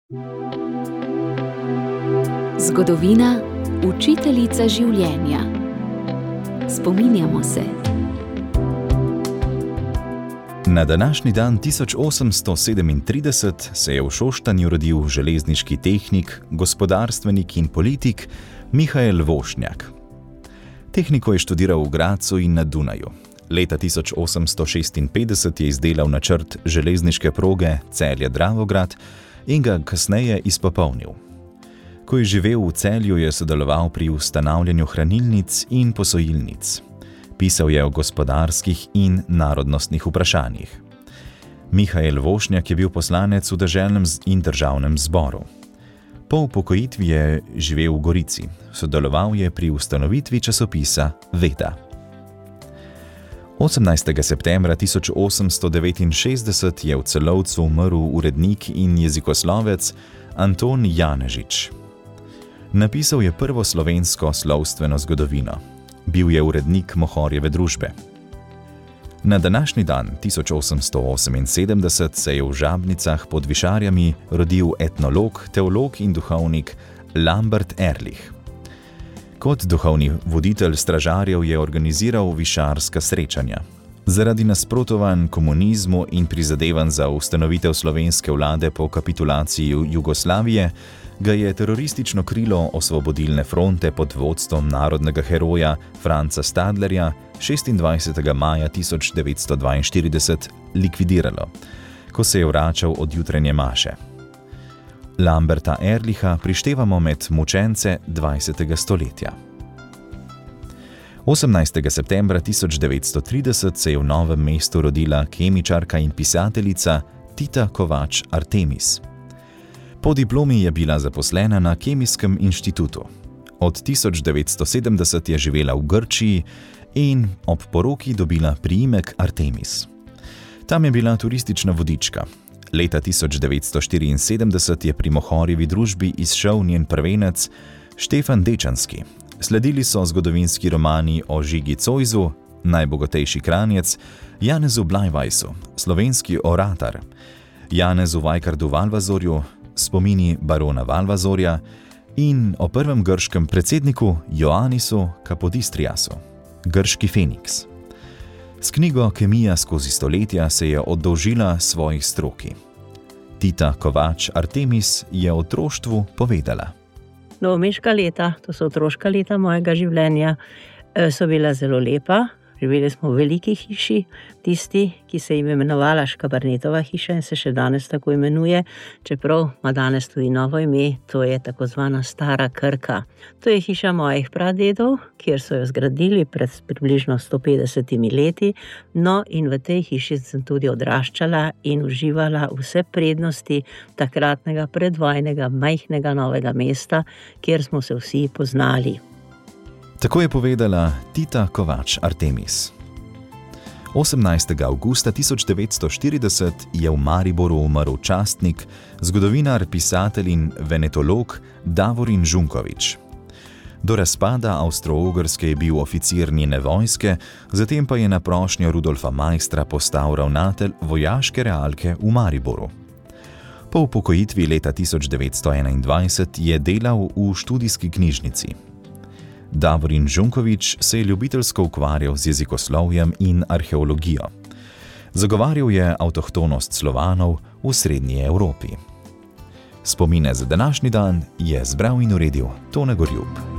Zgodovina, učiteljica življenja. Spominjamo se. Na današnji dan 1837 se je v Šoštanju rodil železniški tehnik, gospodarstvenik in politik Mihael Vošnjak. Tehniko je študiral v Gradcu in na Dunaju. Leta 1856 je izdelal načrt železniške proge Celje-Dravograd in ga kasneje izpopolnil. Ko je živel v Celju, je sodeloval pri ustanavljanju hranilnic in posojilnic. Pisal je o gospodarskih in narodnostnih vprašanjih. Mihael Vošnjak je bil poslanec v deželnem in državnem zboru. Po upokojitvi je živel v Gorici. Sodeloval je pri ustanovitvi časopisa Veda. 18. septembra 1869 je v Celovcu umrl urednik in jezikoslovec Anton Janežič. Napisal je prvo slovensko slovstveno zgodovino. Bil je urednik Mohorjeve družbe. Na današnji dan 1878 se je v Žabnicah pod Višarjami rodil etnolog, teolog in duhovnik Lambert Erlich. Kot duhovni voditelj stražarjev je organiziral višarska srečanja. Zaradi nasprotovanj komunizmu in prizadevanj za ustanovitev slovenske vlade po kapitulaciji Jugoslavije ga je teroristično krilo Osvobodilne fronte pod vodstvom narodnega heroja Franca Stadlerja 26. maja 1942 likvidiralo, ko se je vračal od jutranje maše. Lamberta Erlicha prištevamo med mučence 20. stoletja. 18. septembra 1930 se je v Novem mestu rodila kemičarka in pisateljica Tita Kovač Artemis. Po diplomi je bila zaposlena na Kemijskem inštitutu. Od 1970 je živela v Grčiji in ob poroki dobila priimek Artemis. Tam je bila turistična vodička. Leta 1974 je pri Mohorjevi družbi izšel njen prvenec Štefan Dečanski. Sledili so zgodovinski romani o Žigi Cojzu, Najbogatejši Kranjec, Janezu Blajvajsu, Slovenski oratar, Janezu Vajkardu Valvazorju, Spomini barona Valvazorja in o prvem grškem predsedniku Joannisu Kapodistriasu, Grški Feniks. S knjigo Kemija skozi stoletja se je oddolžila svoji stroki. Tita Kovač Artemis je o otroštvu povedala. Novomeška leta, to so otroška leta mojega življenja, so bila zelo lepa. Živeli smo v veliki hiši, tisti, ki se je imenovala Škabarnetova hiša in se še danes tako imenuje, čeprav ima danes tudi novo ime, to je tako zvana Stara Krka. To je hiša mojih pradedov, kjer so jo zgradili pred približno 150 leti, no in v tej hiši sem tudi odraščala in uživala vse prednosti takratnega predvojnega majhnega Novega mesta, kjer smo se vsi poznali. Tako je povedala Tita Kovač Artemis. 18. avgusta 1940 je v Mariboru umrl častnik, zgodovinar, pisatelj in venetolog Davorin Žunkovič. Do razpada Avstro-Ogrske je bil oficir njene vojske, zatem pa je na prošnjo Rudolfa Maistra postal ravnatelj vojaške realke v Mariboru. Po upokojitvi leta 1921 je delal v študijski knjižnici. Davorin Žunkovič se je ljubiteljsko ukvarjal z jezikoslovjem in arheologijo. Zagovarjal je avtohtonost Slovanov v srednji Evropi. Spomine za današnji dan je zbral in uredil Tone Gorjub.